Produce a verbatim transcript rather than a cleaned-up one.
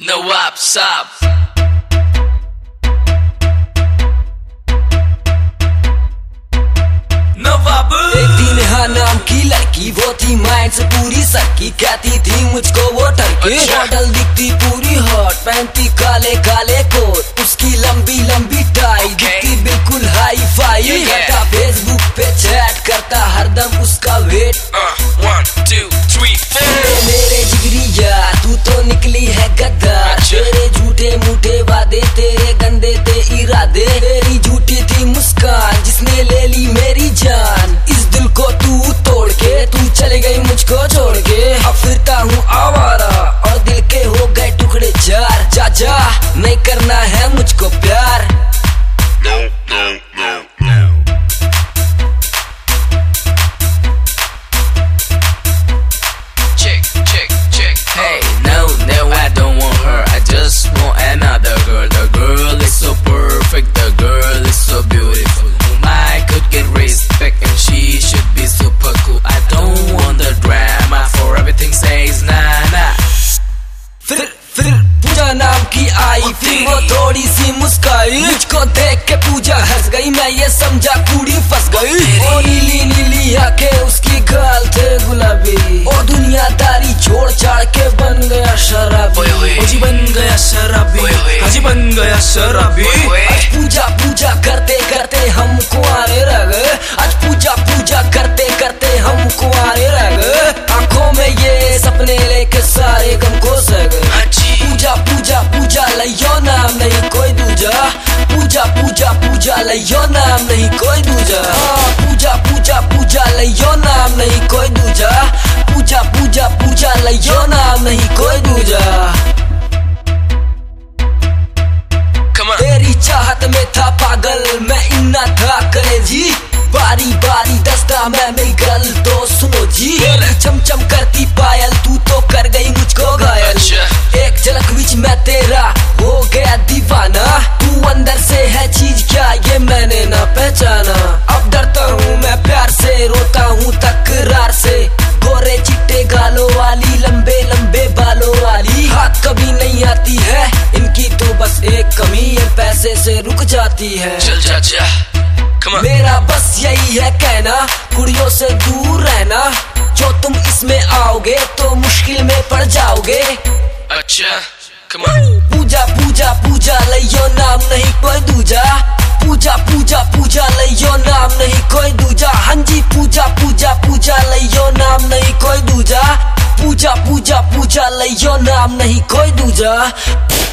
No what's up. एक दिन हाँ नाम की लड़की वो थी माइंड से पूरी सकी, कहती थी मुझको वो टरके। मॉडल दिखती पूरी हॉट, पहनती काले काले कोट, उसकी लंबी लंबी टाई दिखती बिल्कुल हाई फाई। करता फेसबुक पे चैट, करता हरदम उसका वेट। मेरे जिगरी यार तू तो निकली है गद्दार, तेरे झूठे मूठे वादे, तेरे गंदे ते इरादे। तेरी झूठी थी मुस्कान जिसने ले ली मेरी जान, इस दिल को तू तोड़ के तू चले गई मुझको छोड़ के। अब फिरता हूँ आवारा और दिल के हो गए टुकड़े चार। जा जा नहीं करना है मुझको प्यार। No, no, no, no. Check, check, check. Hey, no, no, I don't want her. I just want another girl. The girl is so perfect. The girl is so beautiful. Whom I could get respect, and she should be super cool. I don't want the drama. For everything says nah nah. फिर फिर पूजा नाम की आई, फिर वो थोड़ी सी मुस्काई। मुझको देख के पूजा हंस गई, मैं ये समझा कुड़ी फंस गई। ओ नीली नीली आंखें, उसकी गाल थे गुलाबी। ओ दुनियादारी छोड़ छाड़ के बन गया शराबी। ओ जी बन गया शराबी, हाजी बन गया शराबी। आज पूजा पूजा करते करते हम कुंवारे रह गए। आज पूजा पूजा करते करते हम कुंवारे रह गए। आंखों में ये सपने लेके सारे गम को सह गए। पूजा पूजा पूजा लइयो नाम नहीं कोई दूजा। पूजा पूजा पूजा लइयो नाम नहीं कोई दूजा। पूजा पूजा पूजा लइयो नाम नहीं कोई दूजा। पूजा पूजा पूजा लइयो नाम नहीं कोई दूजा। तेरी चाहत में था पागल मैं, इन्ना था क्रेजी। बारी बारी दस्ता मैं मेरी गल तो सुनो जी। चमचम करती पायल तू तो कर गई मुझको घायल। एक झलक विच मैं तेरा हो गया दीवाना। तू अंदर से है चीज क्या ये मैंने ना पहचाना। अब डरता हूँ मैं प्यार से, रोता हूँ तकरार से। गोरे चिट्टे गालों वाली, लंबे लंबे बालों वाली, हाथ कभी नहीं आती है इनकी तो बस एक कमी है, पैसे से रुक जाती है। चल जा जा, come on. मेरा बस यही है कहना, कुड़ियों से दूर रहना। जो तुम इसमें आओगे तो मुश्किल में पड़ जाओगे। अच्छा, come on. पूजा पूजा पूजा लइयो नाम नहीं कोई दूजा। पूजा पूजा पूजा लइयो नाम नहीं कोई दूजा। हाँ जी पूजा पूजा पूजा लइयो नाम नहीं कोई दूजा। पूजा पूजा पूजा लइयो नाम नहीं कोई दूजा।